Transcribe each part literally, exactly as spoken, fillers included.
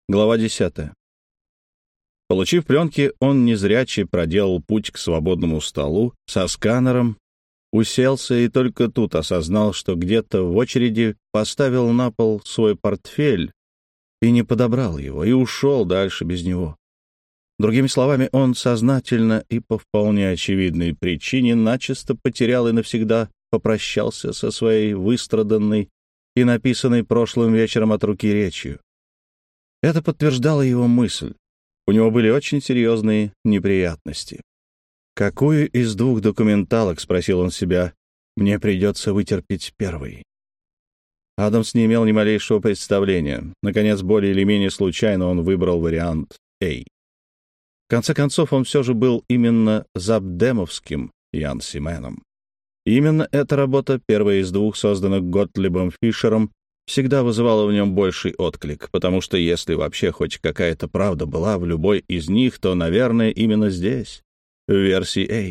Глава десятая. Получив пленки, он незряче проделал путь к свободному столу со сканером, уселся и только тут осознал, что где-то в очереди поставил на пол свой портфель и не подобрал его, и ушел дальше без него. Другими словами, он сознательно и по вполне очевидной причине начисто потерял и навсегда попрощался со своей выстраданной и написанной прошлым вечером от руки речью. Это подтверждало его мысль. У него были очень серьезные неприятности. «Какую из двух документалок, — спросил он себя, — мне придется вытерпеть первой?» Адамс не имел ни малейшего представления. Наконец, более или менее случайно он выбрал вариант А. В конце концов, он все же был именно забдемовским Янси Мэном. Именно эта работа, первая из двух, созданных Готлибом Фишером, всегда вызывала в нем больший отклик, потому что если вообще хоть какая-то правда была в любой из них, то, наверное, именно здесь, в версии А.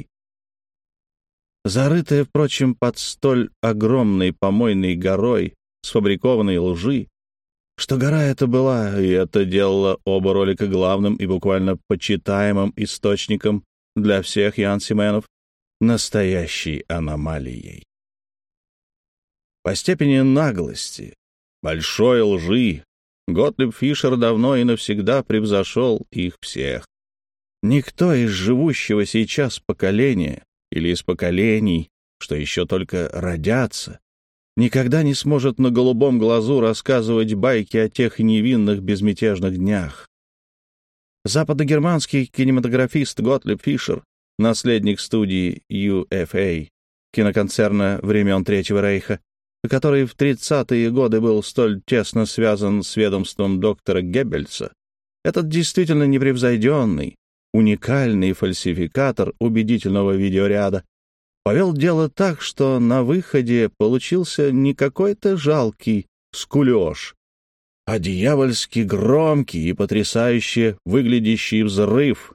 Зарытая, впрочем, под столь огромной помойной горой сфабрикованной лжи, что гора эта была, и это делало оба ролика главным и буквально почитаемым источником для всех Янси-менов, настоящей аномалией. По степени наглости, большой лжи, Готлиб Фишер давно и навсегда превзошел их всех. Никто из живущего сейчас поколения или из поколений, что еще только родятся, никогда не сможет на голубом глазу рассказывать байки о тех невинных безмятежных днях. Западногерманский кинематографист Готлиб Фишер, наследник студии Ю Эф А, киноконцерна времен Третьего Рейха, который в тридцатые годы был столь тесно связан с ведомством доктора Геббельса, этот действительно непревзойденный, уникальный фальсификатор убедительного видеоряда, повел дело так, что на выходе получился не какой-то жалкий скулёж, а дьявольски громкий и потрясающе выглядящий взрыв.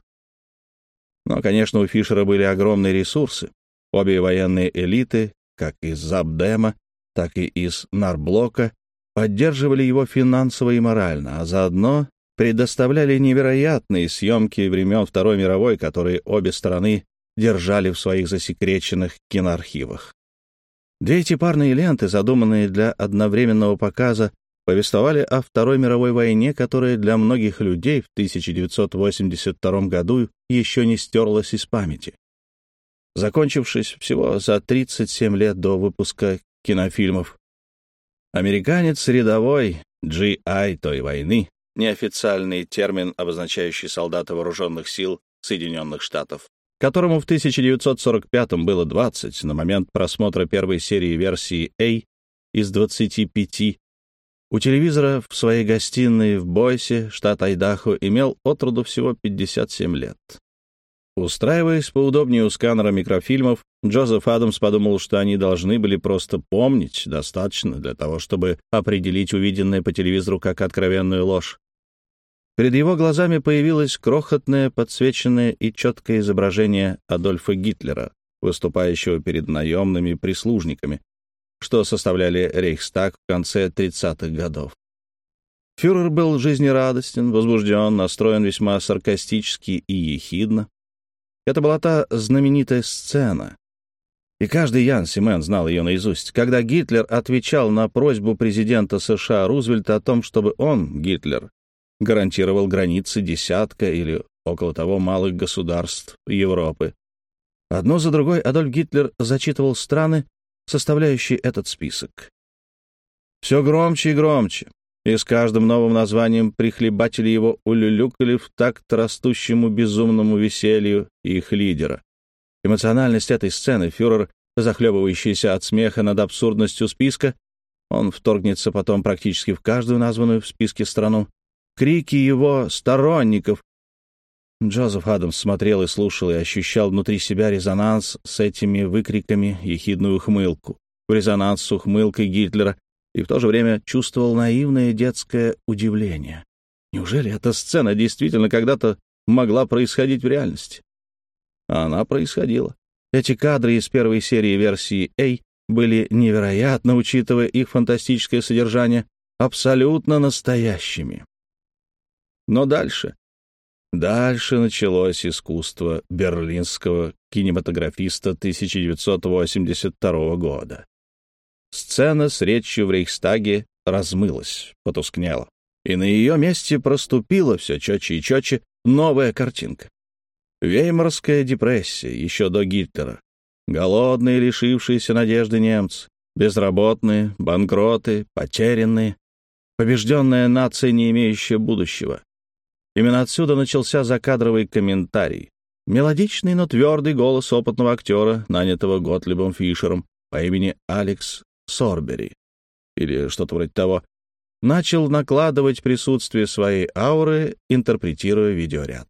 Но, конечно, у Фишера были огромные ресурсы. Обе военные элиты, как из Забдема, так и из Нарблока, поддерживали его финансово и морально, а заодно предоставляли невероятные съемки времен Второй мировой, которые обе стороны держали в своих засекреченных киноархивах. Две эти парные ленты, задуманные для одновременного показа, повествовали о Второй мировой войне, которая для многих людей в тысяча девятьсот восемьдесят втором году еще не стерлась из памяти, закончившись всего за тридцать семь лет до выпуска кинофильмов. Американец рядовой, джи ай той войны, неофициальный термин, обозначающий солдата вооруженных сил Соединенных Штатов, которому в тысяча девятьсот сорок пятом было двадцать на момент просмотра первой серии версии А из двадцати пяти, у телевизора в своей гостиной в Бойсе, штат Айдахо, имел от роду всего пятьдесят семь лет. Устраиваясь поудобнее у сканера микрофильмов, Джозеф Адамс подумал, что они должны были просто помнить достаточно для того, чтобы определить увиденное по телевизору как откровенную ложь. Перед его глазами появилось крохотное, подсвеченное и четкое изображение Адольфа Гитлера, выступающего перед наемными прислужниками, что составляли Рейхстаг в конце тридцатых годов. Фюрер был жизнерадостен, возбужден, настроен весьма саркастически и ехидно. Это была та знаменитая сцена, и каждый Янси-мен знал ее наизусть, когда Гитлер отвечал на просьбу президента США Рузвельта о том, чтобы он, Гитлер, гарантировал границы десятка или около того малых государств Европы. Одно за другой Адольф Гитлер зачитывал страны, составляющие этот список. Все громче и громче, и с каждым новым названием прихлебатели его улюлюкали в такт растущему безумному веселью их лидера. Эмоциональность этой сцены, фюрер, захлебывающийся от смеха над абсурдностью списка, он вторгнется потом практически в каждую названную в списке страну, крики его сторонников. Джозеф Адамс смотрел и слушал и ощущал внутри себя резонанс с этими выкриками, ехидную ухмылку, резонанс с ухмылкой Гитлера, и в то же время чувствовал наивное детское удивление. Неужели эта сцена действительно когда-то могла происходить в реальности? А она происходила. Эти кадры из первой серии версии А были невероятно, учитывая их фантастическое содержание, абсолютно настоящими. Но дальше... Дальше началось искусство берлинского кинематографиста тысяча девятьсот восемьдесят второго года. Сцена с речью в Рейхстаге размылась, потускнела, и на ее месте проступила все четче и четче новая картинка. Веймарская депрессия еще до Гитлера. Голодные, лишившиеся надежды немцы, безработные, банкроты, потерянные, побежденная нация, не имеющая будущего. Именно отсюда начался закадровый комментарий. Мелодичный, но твердый голос опытного актера, нанятого Готлибом Фишером по имени Алекс Сорбери, или что-то вроде того, начал накладывать присутствие своей ауры, интерпретируя видеоряд.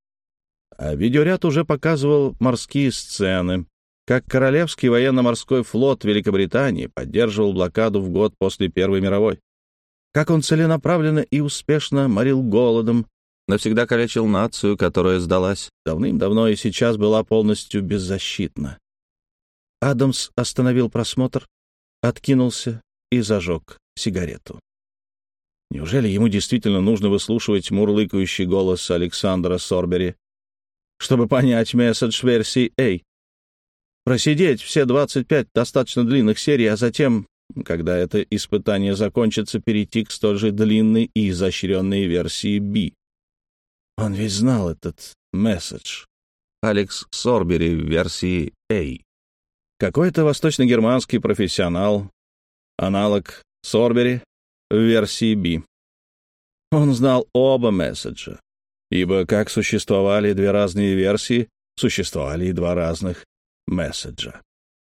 А видеоряд уже показывал морские сцены, как Королевский военно-морской флот Великобритании поддерживал блокаду в год после Первой мировой, как он целенаправленно и успешно морил голодом, навсегда калечил нацию, которая сдалась давным-давно и сейчас была полностью беззащитна. Адамс остановил просмотр, откинулся и зажег сигарету. Неужели ему действительно нужно выслушивать мурлыкающий голос Александра Сорбери, чтобы понять месседж версии A? Просидеть все двадцать пять достаточно длинных серий, а затем, когда это испытание закончится, перейти к столь же длинной и изощренной версии B. Он ведь знал этот месседж. Алекс Сорбери в версии A. Какой-то восточно-германский профессионал, аналог Сорбери в версии B. Он знал оба месседжа, ибо как существовали две разные версии, существовали и два разных месседжа.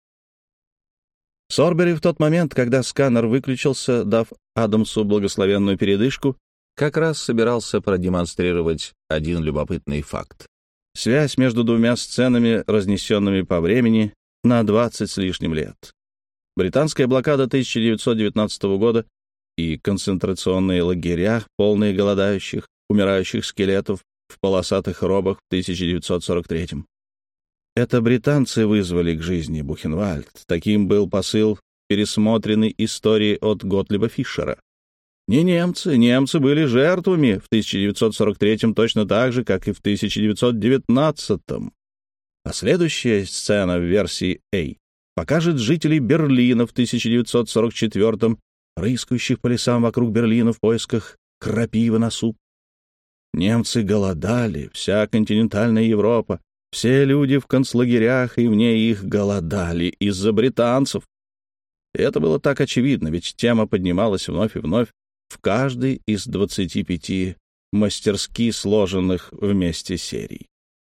Сорбери в тот момент, когда сканер выключился, дав Адамсу благословенную передышку, как раз собирался продемонстрировать один любопытный факт. Связь между двумя сценами, разнесенными по времени на двадцать с лишним лет. Британская блокада тысяча девятьсот девятнадцатого года и концентрационные лагеря, полные голодающих, умирающих скелетов в полосатых робах в тысяча девятьсот сорок третьем. Это британцы вызвали к жизни Бухенвальд. Таким был посыл пересмотренной истории от Готлиба Фишера. Не немцы. Немцы были жертвами в тысяча девятьсот сорок третьем точно так же, как и в тысяча девятьсот девятнадцатом. А следующая сцена в версии A покажет жителей Берлина в тысяча девятьсот сорок четвёртом, рыскающих по лесам вокруг Берлина в поисках крапивы на суп. Немцы голодали, вся континентальная Европа, все люди в концлагерях и вне их голодали из-за британцев. И это было так очевидно, ведь тема поднималась вновь и вновь в каждой из двадцати пяти мастерски сложенных вместе серий.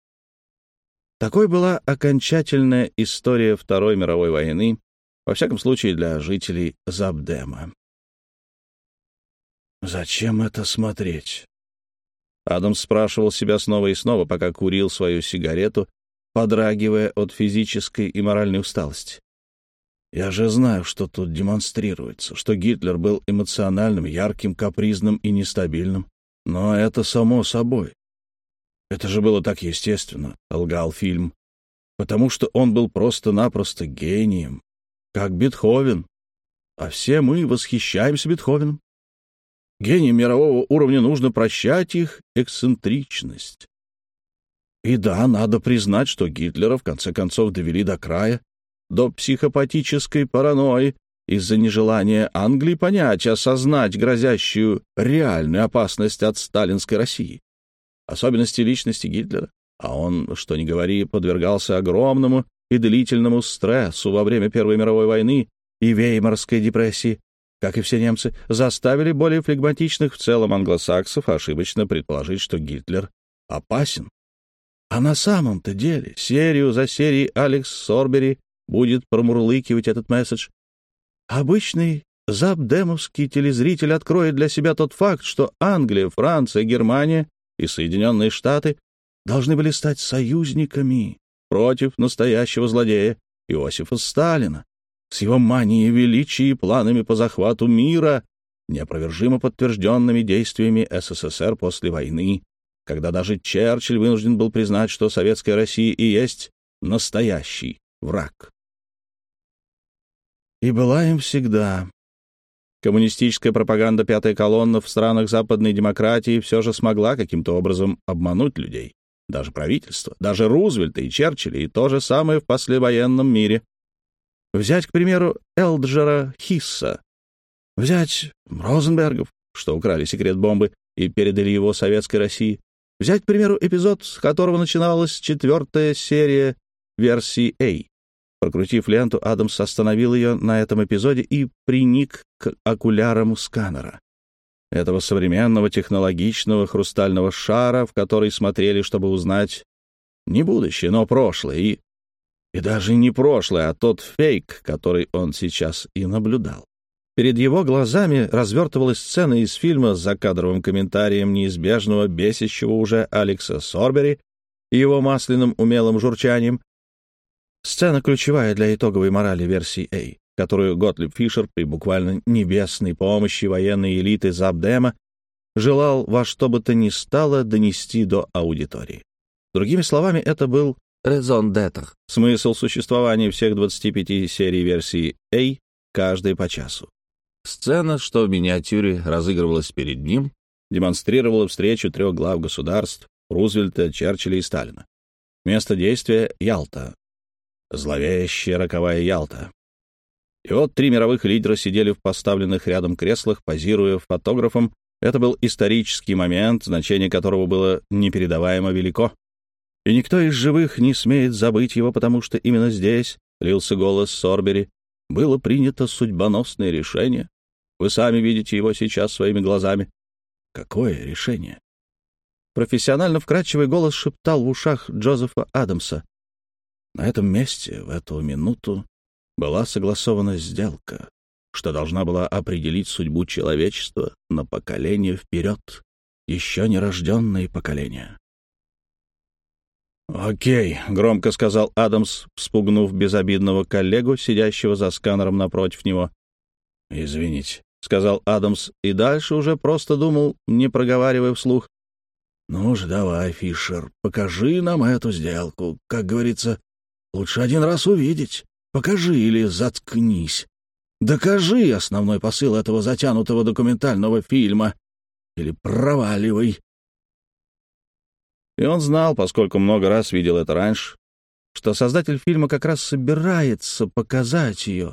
Такой была окончательная история Второй мировой войны, во всяком случае для жителей Забдема. «Зачем это смотреть?» Адамс спрашивал себя снова и снова, пока курил свою сигарету, подрагивая от физической и моральной усталости. «Я же знаю, что тут демонстрируется, что Гитлер был эмоциональным, ярким, капризным и нестабильным. Но это само собой. Это же было так естественно», — лгал фильм, «потому что он был просто-напросто гением, как Бетховен. А все мы восхищаемся Бетховеном. Гениям мирового уровня нужно прощать их эксцентричность. И да, надо признать, что Гитлера в конце концов довели до края, до психопатической паранойи из-за нежелания Англии понять, осознать грозящую реальную опасность от сталинской России. Особенности личности Гитлера, а он, что ни говори, подвергался огромному и длительному стрессу во время Первой мировой войны и Веймарской депрессии, как и все немцы, заставили более флегматичных в целом англосаксов ошибочно предположить, что Гитлер опасен. А на самом-то деле серию за серией Алекс Сорбери будет промурлыкивать этот месседж. Обычный забдемовский телезритель откроет для себя тот факт, что Англия, Франция, Германия и Соединенные Штаты должны были стать союзниками против настоящего злодея Иосифа Сталина с его манией величия и планами по захвату мира, неопровержимо подтвержденными действиями СССР после войны, когда даже Черчилль вынужден был признать, что советская Россия и есть настоящий враг. И была им всегда, Коммунистическая пропаганда «Пятая колонна» в странах западной демократии все же смогла каким-то образом обмануть людей. Даже правительство, даже Рузвельта и Черчилля, и то же самое в послевоенном мире. Взять, к примеру, Элджера Хисса. Взять Розенбергов, что украли секрет бомбы и передали его советской России. Взять, к примеру, эпизод, с которого начиналась четвертая серия версии A. Прокрутив ленту, Адамс остановил ее на этом эпизоде и приник к окулярам сканера. Этого современного технологичного хрустального шара, в который смотрели, чтобы узнать не будущее, но прошлое, и, и даже не прошлое, а тот фейк, который он сейчас и наблюдал. Перед его глазами развертывалась сцена из фильма с закадровым комментарием неизбежного, бесящего уже Алекса Сорбери и его масляным умелым журчанием. Сцена ключевая для итоговой морали версии A, которую Готлиб Фишер при буквально небесной помощи военной элиты Запдема желал во что бы то ни стало донести до аудитории. Другими словами, это был «raison d'être» — смысл существования всех двадцати пяти серий версии A, каждой по часу. Сцена, что в миниатюре разыгрывалась перед ним, демонстрировала встречу трех глав государств — Рузвельта, Черчилля и Сталина. Место действия — Ялта. Зловещая роковая Ялта. И вот три мировых лидера сидели в поставленных рядом креслах, позируя фотографом. Это был исторический момент, значение которого было непередаваемо велико. И никто из живых не смеет забыть его, потому что именно здесь, — лился голос Сорбери, — было принято судьбоносное решение. Вы сами видите его сейчас своими глазами. Какое решение? Профессионально вкрадчивый голос шептал в ушах Джозефа Адамса. На этом месте, в эту минуту, была согласована сделка, что должна была определить судьбу человечества на поколение вперед, еще нерожденные поколения. «Окей», — громко сказал Адамс, вспугнув безобидного коллегу, сидящего за сканером напротив него. «Извините», — сказал Адамс, и дальше уже просто думал, не проговаривая вслух. «Ну же, давай, Фишер, покажи нам эту сделку. Как говорится, лучше один раз увидеть. Покажи или заткнись. Докажи основной посыл этого затянутого документального фильма. Или проваливай». И он знал, поскольку много раз видел это раньше, что создатель фильма как раз собирается показать ее.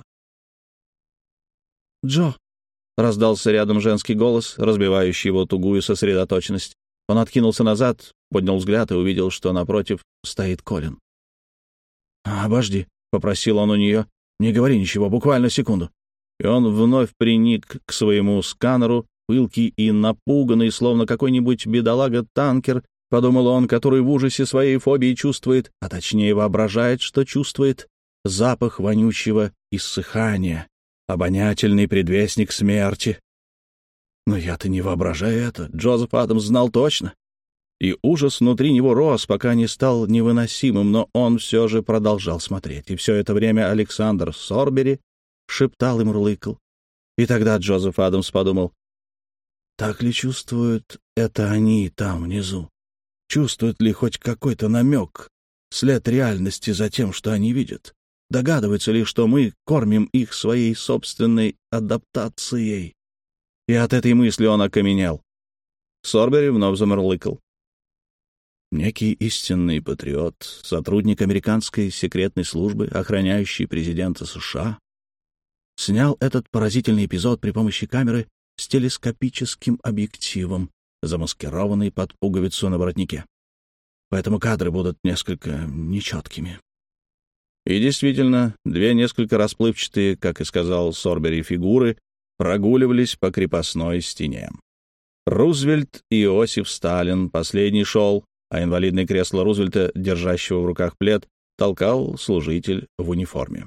«Джо», — раздался рядом женский голос, разбивающий его тугую сосредоточенность. Он откинулся назад, поднял взгляд и увидел, что напротив стоит Колин. «Обожди», — попросил он у нее, — «не говори ничего, буквально секунду». И он вновь приник к своему сканеру, пылкий и напуганный, словно какой-нибудь бедолага-танкер, подумал он, который в ужасе своей фобии чувствует, а точнее воображает, что чувствует, запах вонючего иссыхания, обонятельный предвестник смерти. Но я-то не воображаю это, Джозеф Адамс знал точно. И ужас внутри него рос, пока не стал невыносимым, но он все же продолжал смотреть. И все это время Александр Сорбери шептал и мурлыкал. И тогда Джозеф Адамс подумал, так ли чувствуют это они там внизу? Чувствуют ли хоть какой-то намек, след реальности за тем, что они видят? Догадываются ли, что мы кормим их своей собственной адаптацией? И от этой мысли он окаменел. Сорбери вновь замурлыкал. Некий истинный патриот, сотрудник американской секретной службы, охраняющий президента США, снял этот поразительный эпизод при помощи камеры с телескопическим объективом, замаскированной под пуговицу на воротнике. Поэтому кадры будут несколько нечеткими. И действительно, две несколько расплывчатые, как и сказал Сорбери, фигуры прогуливались по крепостной стене. Рузвельт и Иосиф Сталин, последний шел, а инвалидное кресло Рузвельта, держащего в руках плед, толкал служитель в униформе.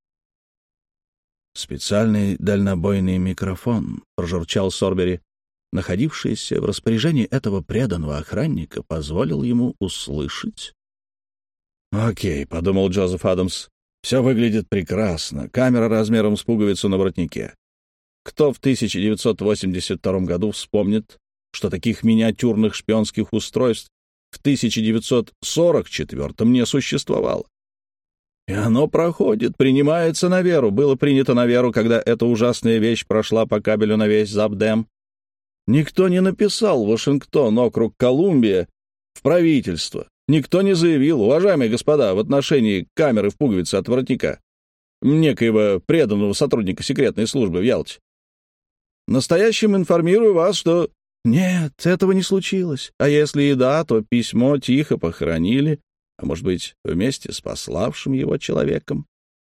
«Специальный дальнобойный микрофон», — прожурчал Сорбери, находившийся в распоряжении этого преданного охранника, позволил ему услышать. «Окей», — подумал Джозеф Адамс, — «все выглядит прекрасно. Камера размером с пуговицу на воротнике. Кто в тысяча девятьсот восемьдесят втором году вспомнит, что таких миниатюрных шпионских устройств в тысяча девятьсот сорок четвёртом не существовало? И оно проходит, принимается на веру. Было принято на веру, когда эта ужасная вещь прошла по кабелю на весь Запдем. Никто не написал Вашингтон, округ Колумбия, в правительство. Никто не заявил, уважаемые господа, в отношении камеры в пуговице от воротника, некоего преданного сотрудника секретной службы в Ялте. Настоящим информирую вас, что... Нет, этого не случилось. А если и да, то письмо тихо похоронили, а может быть, вместе с пославшим его человеком.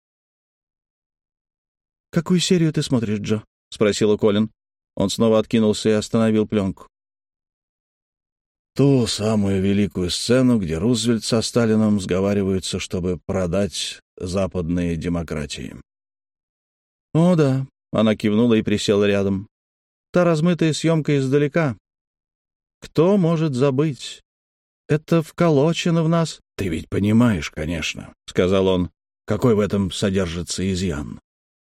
«Какую серию ты смотришь, Джо?» — спросила Колин. Он снова откинулся и остановил пленку. «Ту самую великую сцену, где Рузвельт со Сталином сговариваются, чтобы продать западные демократии». «О, да», — она кивнула и присела рядом. «Та размытая съемка издалека. Кто может забыть? Это вколочено в нас». «Ты ведь понимаешь, конечно», — сказал он, — «какой в этом содержится изъян».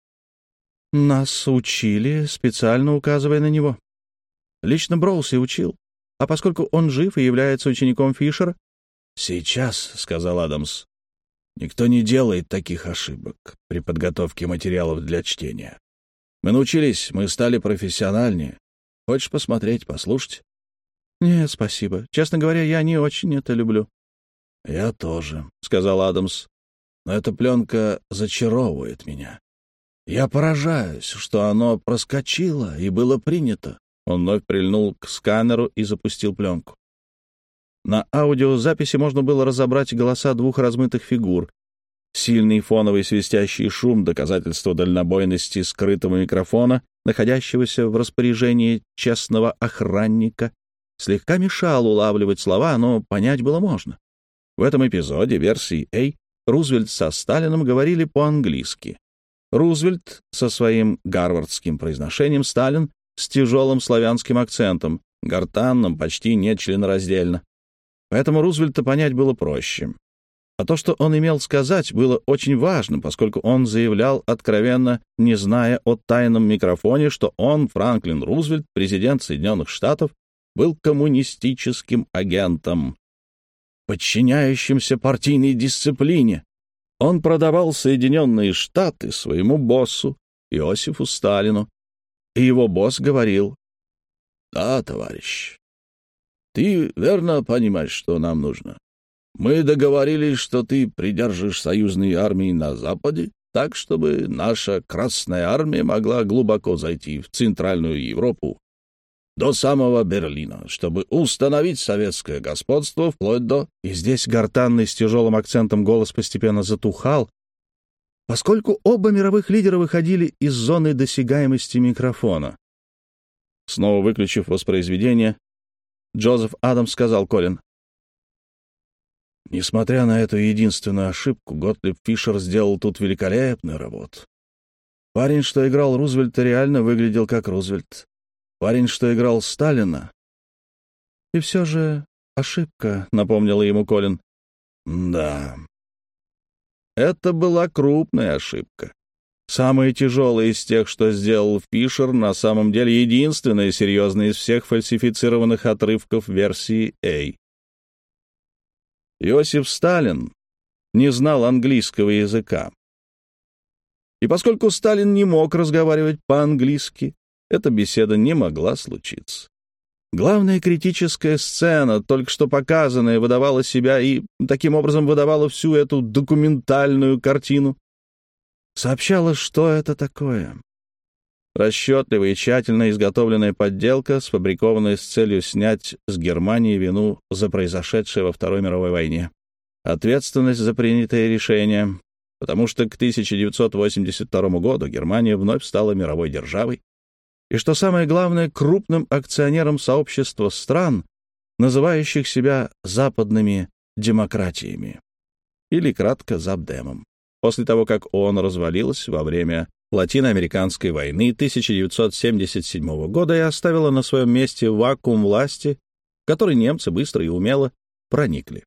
«Нас учили, специально указывая на него. Лично Броуси учил. А поскольку он жив и является учеником Фишера...» «Сейчас», — сказал Адамс, — «никто не делает таких ошибок при подготовке материалов для чтения. Мы научились, мы стали профессиональнее. Хочешь посмотреть, послушать?» «Нет, спасибо. Честно говоря, я не очень это люблю». «Я тоже», — сказал Адамс, — «но эта пленка зачаровывает меня. Я поражаюсь, что оно проскочило и было принято». Он вновь прильнул к сканеру и запустил пленку. На аудиозаписи можно было разобрать голоса двух размытых фигур. Сильный фоновый свистящий шум — доказательство дальнобойности скрытого микрофона, находящегося в распоряжении честного охранника, слегка мешал улавливать слова, но понять было можно. В этом эпизоде версии A Рузвельт со Сталином говорили по-английски. Рузвельт со своим гарвардским произношением, Сталин с тяжелым славянским акцентом, гортанным, почти нечленораздельно. Поэтому Рузвельта понять было проще. А то, что он имел сказать, было очень важным, поскольку он заявлял откровенно, не зная о тайном микрофоне, что он, Франклин Рузвельт, президент Соединенных Штатов, был коммунистическим агентом, подчиняющимся партийной дисциплине. Он продавал Соединенные Штаты своему боссу, Иосифу Сталину, и его босс говорил: «Да, товарищ, ты верно понимаешь, что нам нужно. Мы договорились, что ты придержишь союзные армии на Западе, так, чтобы наша Красная Армия могла глубоко зайти в Центральную Европу, до самого Берлина, чтобы установить советское господство вплоть до...» И здесь гортанный с тяжелым акцентом голос постепенно затухал, поскольку оба мировых лидера выходили из зоны досягаемости микрофона. Снова выключив воспроизведение, Джозеф Адамс сказал Колин: «Несмотря на эту единственную ошибку, Готлиб Фишер сделал тут великолепную работу. Парень, что играл Рузвельта, реально выглядел как Рузвельт. Парень, что играл Сталина...» «И все же ошибка», — напомнила ему Колин. «Да. Это была крупная ошибка. Самая тяжелая из тех, что сделал Фишер, на самом деле единственная серьезная из всех фальсифицированных отрывков версии A. Иосиф Сталин не знал английского языка. И поскольку Сталин не мог разговаривать по-английски, эта беседа не могла случиться. Главная критическая сцена, только что показанная, выдавала себя и таким образом выдавала всю эту документальную картину. Сообщала, что это такое. Расчетливая и тщательно изготовленная подделка, сфабрикованная с целью снять с Германии вину за произошедшее во Второй мировой войне. Ответственность за принятое решение, потому что к тысяча девятьсот восемьдесят второму году Германия вновь стала мировой державой, и, что самое главное, крупным акционером сообщества стран, называющих себя западными демократиями, или кратко Запдемом. После того, как ООН развалилась во время Латиноамериканской войны тысяча девятьсот семьдесят седьмого года и оставила на своем месте вакуум власти, в который немцы быстро и умело проникли.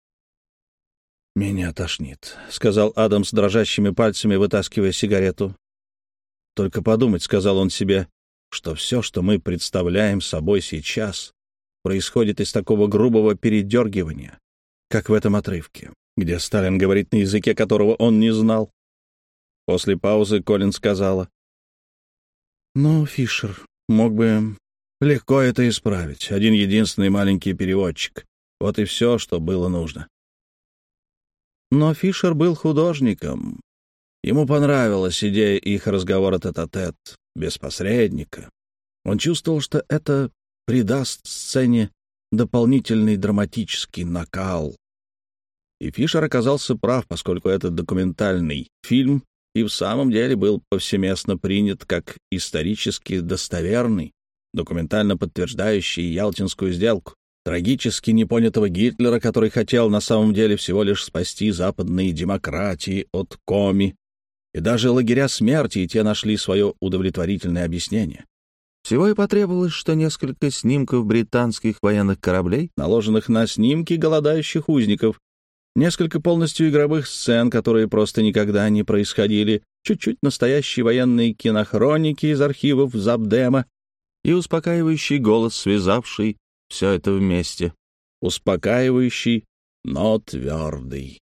«Меня тошнит», — сказал Адамс дрожащими пальцами, вытаскивая сигарету. «Только подумать», — сказал он себе, — что все, что мы представляем собой сейчас, происходит из такого грубого передергивания, как в этом отрывке. где Сталин говорит на языке, которого он не знал. После паузы Колин сказала: «Ну, Фишер мог бы легко это исправить. Один единственный маленький переводчик. Вот и все, что было нужно». Но Фишер был художником. Ему понравилась идея их разговора тет-а-тет, без посредника. Он чувствовал, что это придаст сцене дополнительный драматический накал. И Фишер оказался прав, поскольку этот документальный фильм и в самом деле был повсеместно принят как исторически достоверный, документально подтверждающий Ялтинскую сделку, трагически непонятого Гитлера, который хотел на самом деле всего лишь спасти западные демократии от коми, и даже лагеря смерти, и те нашли свое удовлетворительное объяснение. Всего и потребовалось, что несколько снимков британских военных кораблей, наложенных на снимки голодающих узников, несколько полностью игровых сцен, которые просто никогда не происходили, чуть-чуть настоящие военные кинохроники из архивов Запдема и успокаивающий голос, связавший все это вместе. Успокаивающий, но твердый.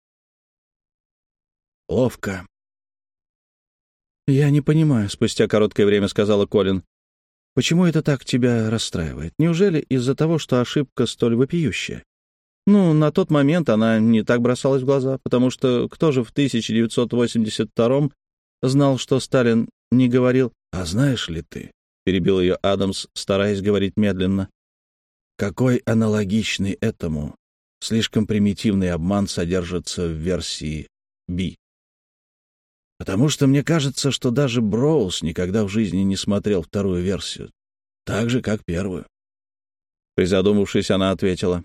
Ловко. «Я не понимаю», — спустя короткое время сказала Колин. «Почему это так тебя расстраивает? Неужели из-за того, что ошибка столь вопиющая? Ну, на тот момент она не так бросалась в глаза, потому что кто же в тысяча девятьсот восемьдесят втором знал, что Сталин не говорил? А знаешь ли ты, — перебил ее Адамс, стараясь говорить медленно, — какой аналогичный этому слишком примитивный обман содержится в версии Би? Потому что мне кажется, что даже Броуз никогда в жизни не смотрел вторую версию, так же, как первую». Призадумавшись, она ответила: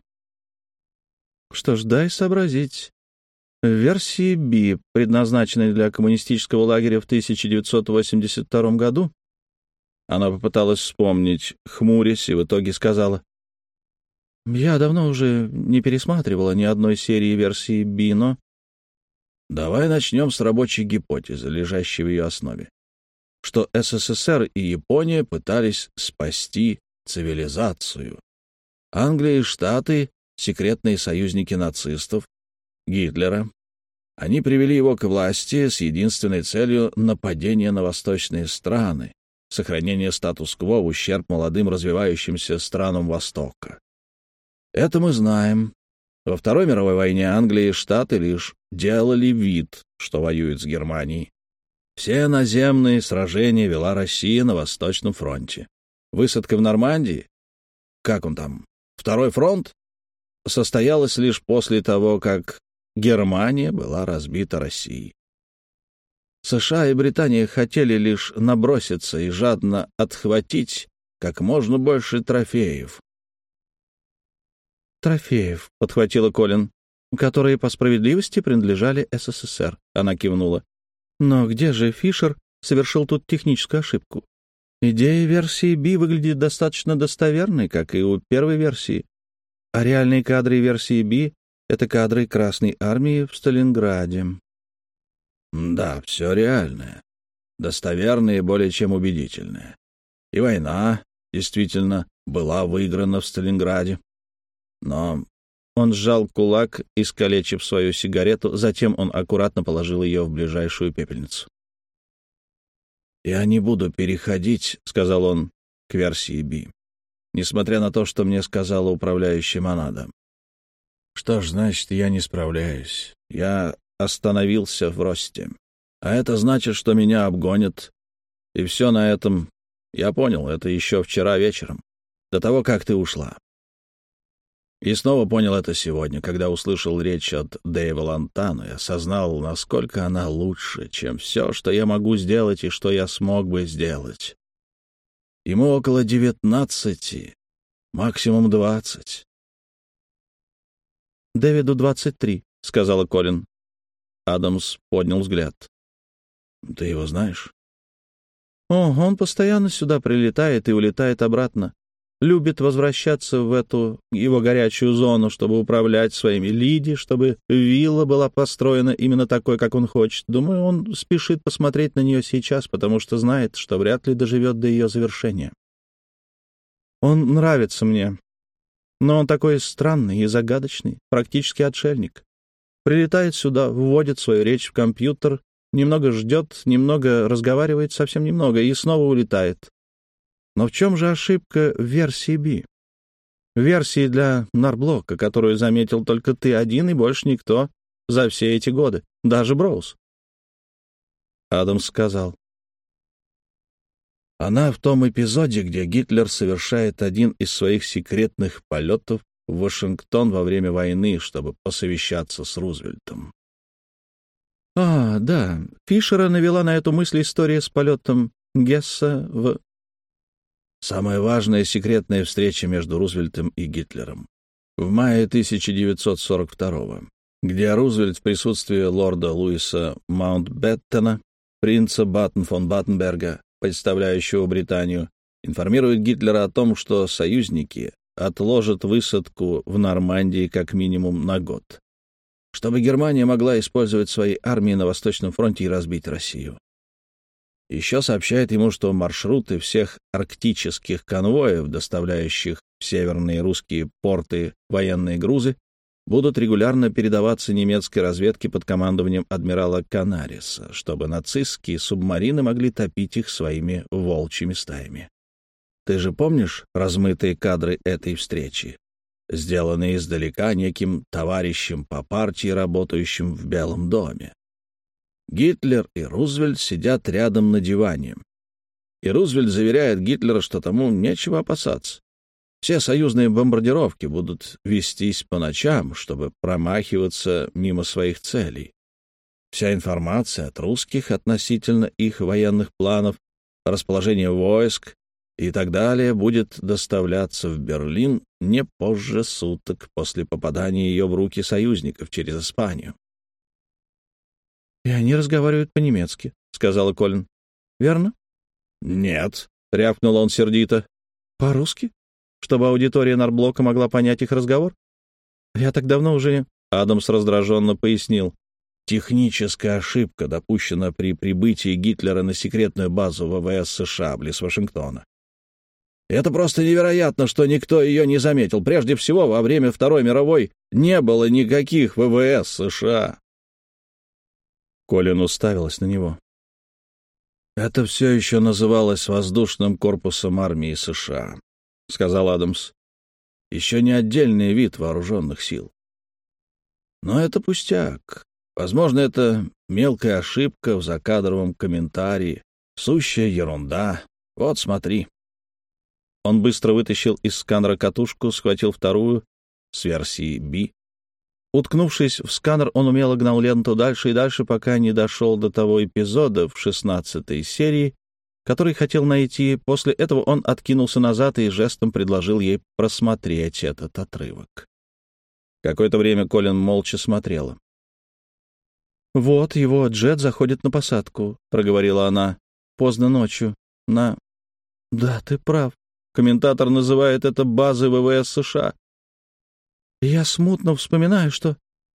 «Что ж, дай сообразить. В версии Би, предназначенной для коммунистического лагеря в тысяча девятьсот восемьдесят втором году, она попыталась вспомнить, хмурясь, и в итоге сказала: «Я давно уже не пересматривала ни одной серии версии Би, но...» «Давай начнем с рабочей гипотезы, лежащей в ее основе, что СССР и Япония пытались спасти цивилизацию. Англия и Штаты — секретные союзники нацистов, Гитлера. Они привели его к власти с единственной целью нападения на восточные страны, сохранение статус-кво в ущерб молодым развивающимся странам Востока. Это мы знаем. Во Второй мировой войне Англия и Штаты лишь делали вид, что воюют с Германией. Все наземные сражения вела Россия на Восточном фронте. Высадка в Нормандии, как он там, Второй фронт, состоялась лишь после того, как Германия была разбита Россией. США и Британия хотели лишь наброситься и жадно отхватить как можно больше трофеев. «Трофеев», — подхватила Колин, — «которые по справедливости принадлежали СССР», — она кивнула. «Но где же Фишер совершил тут техническую ошибку? Идея версии Би выглядит достаточно достоверной, как и у первой версии. А реальные кадры версии Би — это кадры Красной армии в Сталинграде». «Да, все реальное, достоверное и более чем убедительное. И война, действительно, была выиграна в Сталинграде. Но...» Он сжал кулак, искалечив свою сигарету, затем он аккуратно положил ее в ближайшую пепельницу. «Я не буду переходить, — сказал он, — к версии Би, несмотря на то, что мне сказала управляющая Монада. Что ж, значит, я не справляюсь. Я остановился в росте. А это значит, что меня обгонят. И все на этом. Я понял это еще вчера вечером, до того, как ты ушла. И снова понял это сегодня, когда услышал речь от Дэйва Лантана и осознал, насколько она лучше, чем все, что я могу сделать и что я смог бы сделать. Ему около девятнадцати, максимум двадцать. «Дэвиду двадцать три», — сказала Колин. Адамс поднял взгляд. «Ты его знаешь?» «О, он постоянно сюда прилетает и улетает обратно. Любит возвращаться в эту его горячую зону, чтобы управлять своими лиди, чтобы вилла была построена именно такой, как он хочет. Думаю, он спешит посмотреть на нее сейчас, потому что знает, что вряд ли доживет до ее завершения. Он нравится мне, но он такой странный и загадочный, практически отшельник. Прилетает сюда, вводит свою речь в компьютер, немного ждет, немного разговаривает, совсем немного, и снова улетает. Но в чем же ошибка в версии B? В версии для Нарблока, которую заметил только ты один и больше никто за все эти годы, даже Броуз. Адамс сказал: она в том эпизоде, где Гитлер совершает один из своих секретных полетов в Вашингтон во время войны, чтобы посовещаться с Рузвельтом. А, да, Фишера навела на эту мысль история с полетом Гесса в... Самая важная секретная встреча между Рузвельтом и Гитлером в мае тысяча девятьсот сорок второго, где Рузвельт в присутствии лорда Луиса Маунтбеттена, принца Баттен фон Баттенберга, представляющего Британию, информирует Гитлера о том, что союзники отложат высадку в Нормандии как минимум на год, чтобы Германия могла использовать свои армии на Восточном фронте и разбить Россию. Еще сообщает ему, что маршруты всех арктических конвоев, доставляющих в северные русские порты военные грузы, будут регулярно передаваться немецкой разведке под командованием адмирала Канариса, чтобы нацистские субмарины могли топить их своими волчьими стаями. Ты же помнишь размытые кадры этой встречи, сделанные издалека неким товарищем по партии, работающим в Белом доме? Гитлер и Рузвельт сидят рядом на диване. И Рузвельт заверяет Гитлера, что тому нечего опасаться. Все союзные бомбардировки будут вестись по ночам, чтобы промахиваться мимо своих целей. Вся информация от русских относительно их военных планов, расположения войск и так далее будет доставляться в Берлин не позже суток после попадания ее в руки союзников через Испанию. «И они разговаривают по-немецки», — сказала Колин. «Верно?» «Нет», — рявкнул он сердито. «По-русски? Чтобы аудитория Нарблока могла понять их разговор? Я так давно уже...» Адамс раздраженно пояснил. «Техническая ошибка допущена при прибытии Гитлера на секретную базу ВВС США близ Вашингтона. Это просто невероятно, что никто ее не заметил. Прежде всего, во время Второй мировой не было никаких ВВС США». Колин уставилась на него. «Это все еще называлось воздушным корпусом армии США», — сказал Адамс. «Еще не отдельный вид вооруженных сил. Но это пустяк. Возможно, это мелкая ошибка в закадровом комментарии, сущая ерунда. Вот, смотри». Он быстро вытащил из сканера катушку, схватил вторую с версии B. Уткнувшись в сканер, он умело гнал ленту дальше и дальше, пока не дошел до того эпизода в шестнадцатой серии, который хотел найти. После этого он откинулся назад и жестом предложил ей просмотреть этот отрывок. Какое-то время Колин молча смотрела. «Вот его джет заходит на посадку», — проговорила она, — «поздно ночью, на...» «Да, ты прав. Комментатор называет это базой ВВС США. Я смутно вспоминаю, что...»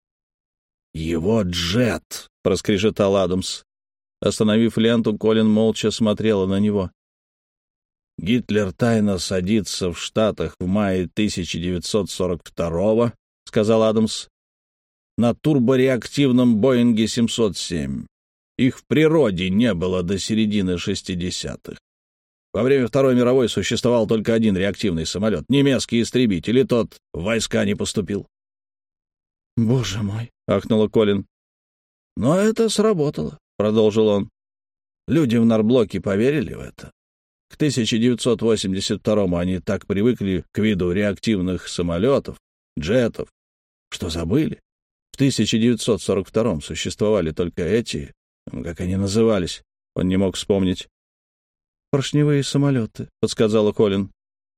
«Его джет!» — проскрежетал Адамс. Остановив ленту, Колин молча смотрела на него. «Гитлер тайно садится в Штатах в мае тысяча девятьсот сорок второго, — сказал Адамс, — на турбореактивном Боинге семьсот семь. Их в природе не было до середины шестидесятых. Во время Второй мировой существовал только один реактивный самолет — немецкий истребитель, и тот в войска не поступил». «Боже мой!» — ахнула Колин. «Но это сработало», — продолжил он. «Люди в Нарблоке поверили в это. К тысяча девятьсот восемьдесят второму они так привыкли к виду реактивных самолетов, джетов, что забыли. В тысяча девятьсот сорок втором существовали только эти, как они назывались, он не мог вспомнить. «Поршневые самолеты», — подсказала Колин.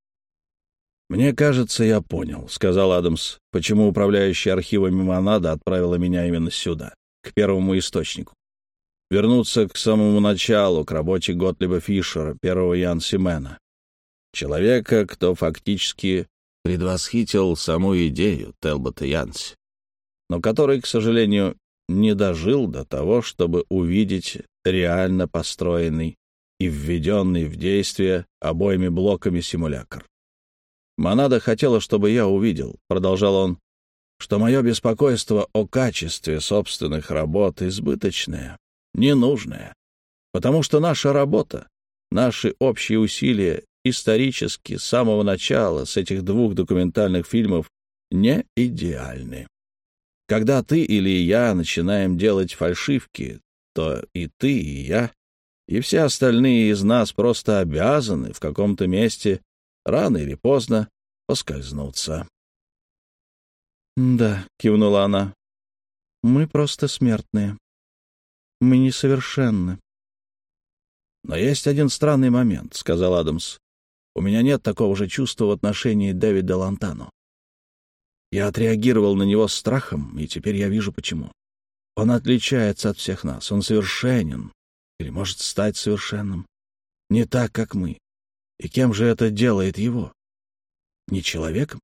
«Мне кажется, я понял», — сказал Адамс, «почему управляющая архивами Монада отправила меня именно сюда, к первому источнику. Вернуться к самому началу, к работе Готлиба Фишера, первого Янсимена. Человека, кто фактически предвосхитил саму идею Телбота Янси, но который, к сожалению, не дожил до того, чтобы увидеть реально построенный и введенный в действие обоими блоками симулятор. Монада хотела, чтобы я увидел, — продолжал он, что мое беспокойство о качестве собственных работ избыточное, ненужное, потому что наша работа, наши общие усилия исторически с самого начала с этих двух документальных фильмов не идеальны. Когда ты или я начинаем делать фальшивки, то и ты, и я, и все остальные из нас просто обязаны в каком-то месте рано или поздно поскользнуться. «Да», — кивнула она, — «мы просто смертные. Мы несовершенны». «Но есть один странный момент», — сказал Адамс. «У меня нет такого же чувства в отношении Дэвида Лантано. Я отреагировал на него страхом, и теперь я вижу, почему. Он отличается от всех нас, он совершенен, или может стать совершенным, не так, как мы. И кем же это делает его? Не человеком?»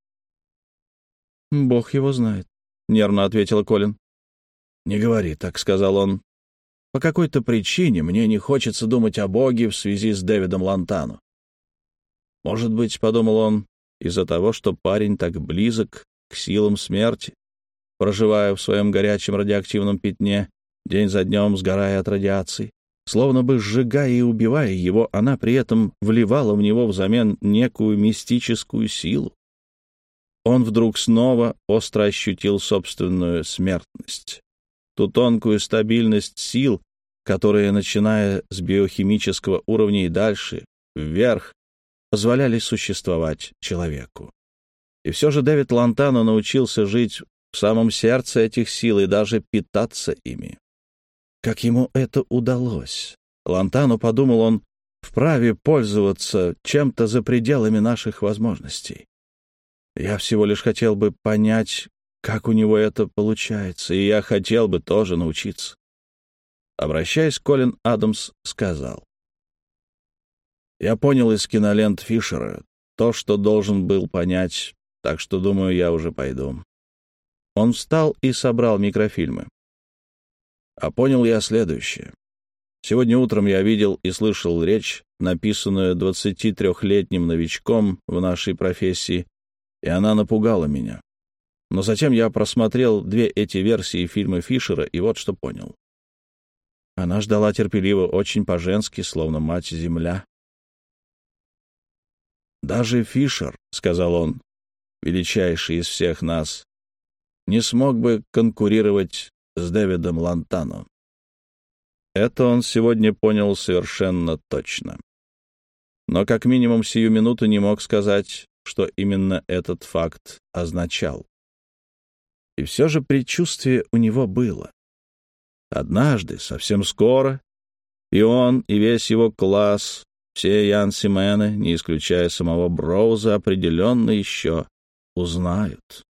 «Бог его знает», — нервно ответила Колин. «Не говори так», — сказал он. «По какой-то причине мне не хочется думать о Боге в связи с Дэвидом Лантано. Может быть, — подумал он, — из-за того, что парень так близок к силам смерти, проживая в своем горячем радиоактивном пятне, день за днем сгорая от радиации. Словно бы сжигая и убивая его, она при этом вливала в него взамен некую мистическую силу. Он вдруг снова остро ощутил собственную смертность, ту тонкую стабильность сил, которые, начиная с биохимического уровня и дальше, вверх, позволяли существовать человеку. И все же Дэвид Лантано научился жить в самом сердце этих сил и даже питаться ими. Как ему это удалось? Лантано, подумал он, вправе пользоваться чем-то за пределами наших возможностей. Я всего лишь хотел бы понять, как у него это получается, и я хотел бы тоже научиться. Обращаясь к Колин, Адамс сказал: «Я понял из кинолент Фишера то, что должен был понять, так что, думаю, я уже пойду». Он встал и собрал микрофильмы. А понял я следующее. Сегодня утром я видел и слышал речь, написанную двадцатитрёхлетним новичком в нашей профессии, и она напугала меня. Но затем я просмотрел две эти версии фильма Фишера, и вот что понял. Она ждала терпеливо, очень по-женски, словно мать-земля. «Даже Фишер, — сказал он, — величайший из всех нас, не смог бы конкурировать с Дэвидом Лантано». Это он сегодня понял совершенно точно. Но как минимум сию минуту не мог сказать, что именно этот факт означал. И все же предчувствие у него было. Однажды, совсем скоро, и он, и весь его класс, все Янсимены, не исключая самого Броуза, определенно еще узнают.